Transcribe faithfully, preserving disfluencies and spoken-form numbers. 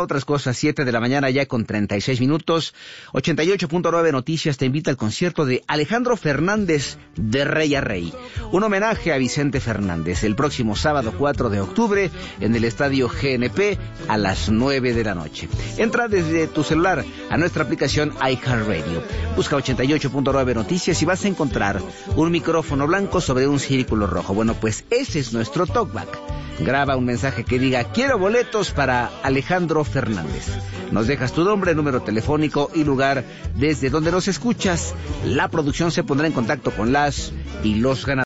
otras cosas, siete de la mañana ya con treinta y seis minutos. ochenta y ocho punto nueve Noticias te invita al concierto de Alejandro Fernández de Rey a Rey. Un homenaje a Vicente Fernández el próximo sábado cuatro de octubre en el Estadio G N P a las nueve de la noche. Entra desde tu celular a nuestra aplicación iHeartRadio. Busca ochenta y ocho punto nueve Noticias y vas a encontrar un micrófono blanco sobre un círculo rojo. Bueno, pues ese es nuestro talkback. Graba un mensaje que diga: quiero boletos para Alejandro Fernández. Nos dejas tu nombre, número telefónico y lugar desde donde nos escuchas. La producción se pondrá en contacto con las y los ganadores.